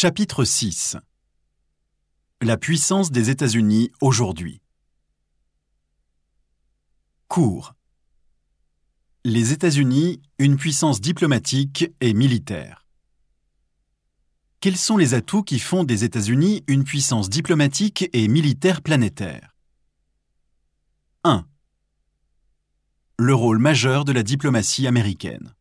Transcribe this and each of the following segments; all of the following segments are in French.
Chapitre 6. La puissance des États-Unis aujourd'hui. Cours. Les États-Unis, une puissance diplomatique et militaire. Quels sont les atouts qui font des États-Unis une puissance diplomatique et militaire planétaire? 1. Le rôle majeur de la diplomatie américaine.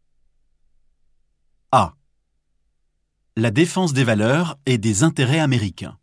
A. La défense des valeurs et des intérêts américains.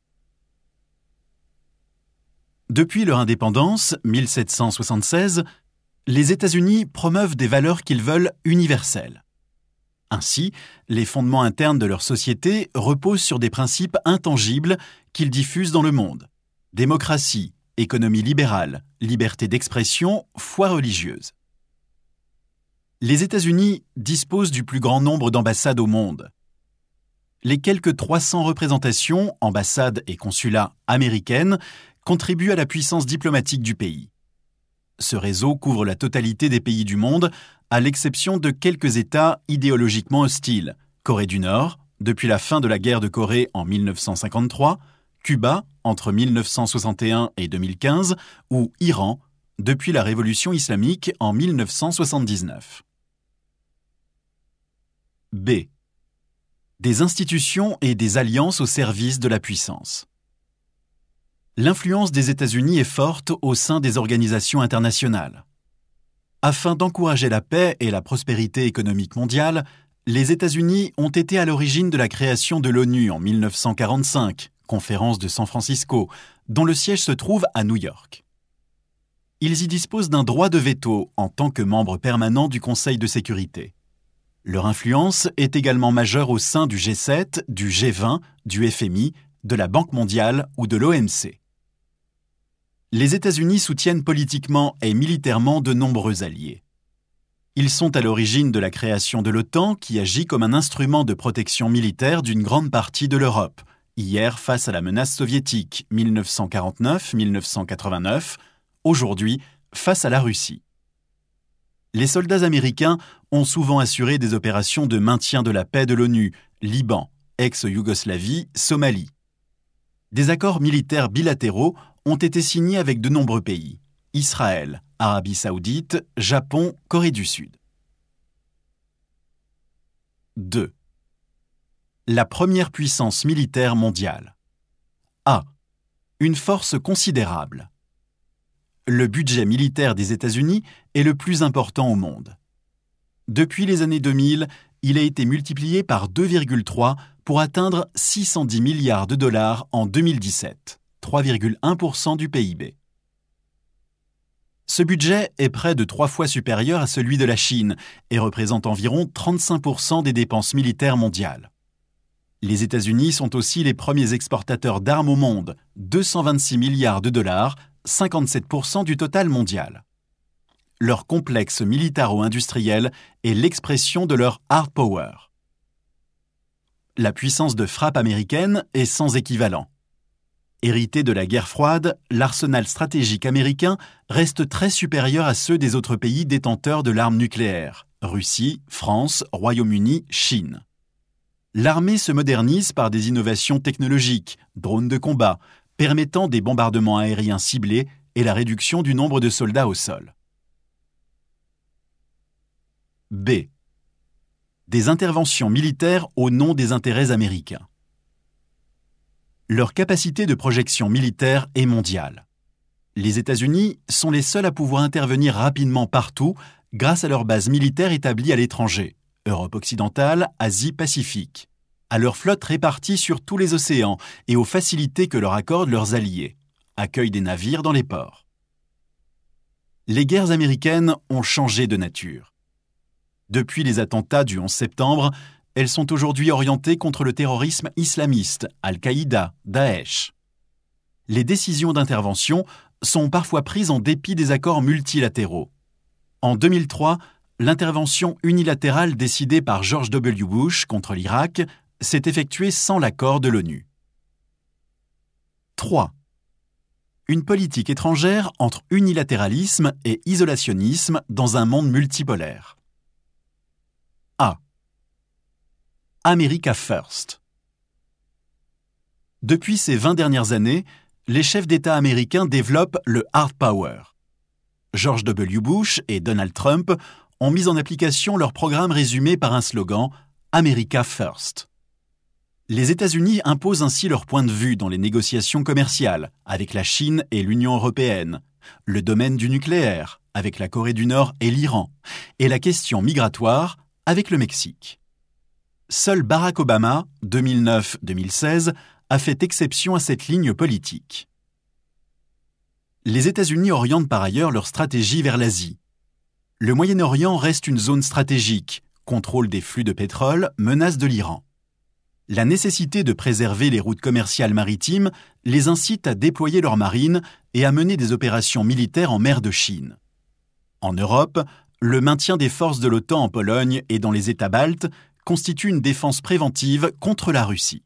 Depuis leur indépendance, 1776, les États-Unis promeuvent des valeurs qu'ils veulent universelles. Ainsi, les fondements internes de leur société reposent sur des principes intangibles qu'ils diffusent dans le monde. Démocratie, économie libérale, liberté d'expression, foi religieuse. Les États-Unis disposent du plus grand nombre d'ambassades au monde. Les quelques 300 représentations, ambassades et consulats américaines contribuent à la puissance diplomatique du pays. Ce réseau couvre la totalité des pays du monde, à l'exception de quelques États idéologiquement hostiles, Corée du Nord, depuis la fin de la guerre de Corée en 1953, Cuba, entre 1961 et 2015, ou Iran, depuis la révolution islamique en 1979. B. Des institutions et des alliances au service de la puissance. L'influence des États-Unis est forte au sein des organisations internationales. Afin d'encourager la paix et la prospérité économique mondiale, les États-Unis ont été à l'origine de la création de l'ONU en 1945, conférence de San Francisco, dont le siège se trouve à New York. Ils y disposent d'un droit de veto en tant que membres permanents du Conseil de sécurité. Leur influence est également majeure au sein du G7, du G20, du FMI, de la Banque mondiale ou de l'OMC. Les États-Unis soutiennent politiquement et militairement de nombreux alliés. Ils sont à l'origine de la création de l'OTAN qui agit comme un instrument de protection militaire d'une grande partie de l'Europe, hier face à la menace soviétique 1949-1989, aujourd'hui face à la Russie. Les soldats américains ont souvent assuré des opérations de maintien de la paix de l'ONU, Liban, ex-Yougoslavie, Somalie. Des accords militaires bilatéraux ont été signés avec de nombreux pays, Israël, Arabie Saoudite, Japon, Corée du Sud. 2. La première puissance militaire mondiale. A. Une force considérable. Le budget militaire des États-Unis est le plus important au monde. Depuis les années 2000, il a été multiplié par 2,3 pour atteindre 610 milliards de dollars en 2017, 3,1% du PIB. Ce budget est près de 3 fois supérieur à celui de la Chine et représente environ 35% des dépenses militaires mondiales. Les États-Unis sont aussi les premiers exportateurs d'armes au monde, 226 milliards de dollars, 57% du total mondial. Leur complexe militaro-industriel est l'expression de leur hard power. La puissance de frappe américaine est sans équivalent. Hérité de la guerre froide, l'arsenal stratégique américain reste très supérieur à ceux des autres pays détenteurs de l'arme nucléaire, Russie, France, Royaume-Uni, Chine. L'armée se modernise par des innovations technologiques, drones de combat, permettant des bombardements aériens ciblés et la réduction du nombre de soldats au sol. B. Des interventions militaires au nom des intérêts américains. Leur capacité de projection militaire est mondiale. Les États-Unis sont les seuls à pouvoir intervenir rapidement partout grâce à leurs bases militaires établies à l'étranger, Europe occidentale, Asie-Pacifique, à leur flotte répartie sur tous les océans et aux facilités que leur accordent leurs alliés, accueil des navires dans les ports. Les guerres américaines ont changé de nature. Depuis les attentats du 11 septembre, elles sont aujourd'hui orientées contre le terrorisme islamiste, Al-Qaïda, Daesh. Les décisions d'intervention sont parfois prises en dépit des accords multilatéraux. En 2003, l'intervention unilatérale décidée par George W. Bush contre l'Irak s'est effectuée sans l'accord de l'ONU. 3. Une politique étrangère entre unilatéralisme et isolationnisme dans un monde multipolaire. A. America First. Depuis ces 20 dernières années, les chefs d'État américains développent le hard power. George W. Bush et Donald Trump ont mis en application leur programme résumé par un slogan « America First ». Les États-Unis imposent ainsi leur point de vue dans les négociations commerciales avec la Chine et l'Union européenne, le domaine du nucléaire avec la Corée du Nord et l'Iran, et la question migratoire avec le Mexique. Seul Barack Obama, 2009-2016, a fait exception à cette ligne politique. Les États-Unis orientent par ailleurs leur stratégie vers l'Asie. Le Moyen-Orient reste une zone stratégique, contrôle des flux de pétrole, menace de l'Iran. La nécessité de préserver les routes commerciales maritimes les incite à déployer leur marine et à mener des opérations militaires en mer de Chine. En Europe, le maintien des forces de l'OTAN en Pologne et dans les États baltes constitue une défense préventive contre la Russie.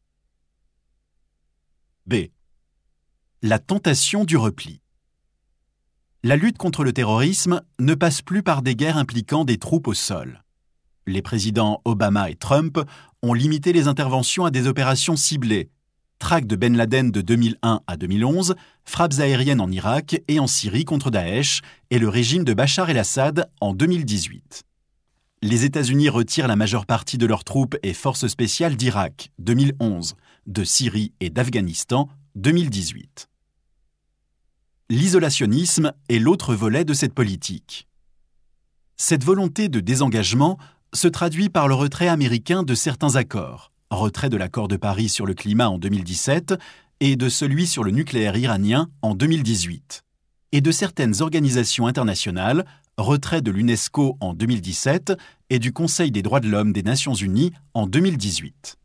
B. La tentation du repli. La lutte contre le terrorisme ne passe plus par des guerres impliquant des troupes au sol. Les présidents Obama et Trump ont limité les interventions à des opérations ciblées, traque de Ben Laden de 2001 à 2011, frappes aériennes en Irak et en Syrie contre Daesh et le régime de Bachar el-Assad en 2018. Les États-Unis retirent la majeure partie de leurs troupes et forces spéciales d'Irak 2011, de Syrie et d'Afghanistan 2018. L'isolationnisme est l'autre volet de cette politique. Cette volonté de désengagement se traduit par le retrait américain de certains accords, retrait de l'accord de Paris sur le climat en 2017 et de celui sur le nucléaire iranien en 2018, et de certaines organisations internationales, retrait de l'UNESCO en 2017 et du Conseil des droits de l'homme des Nations Unies en 2018.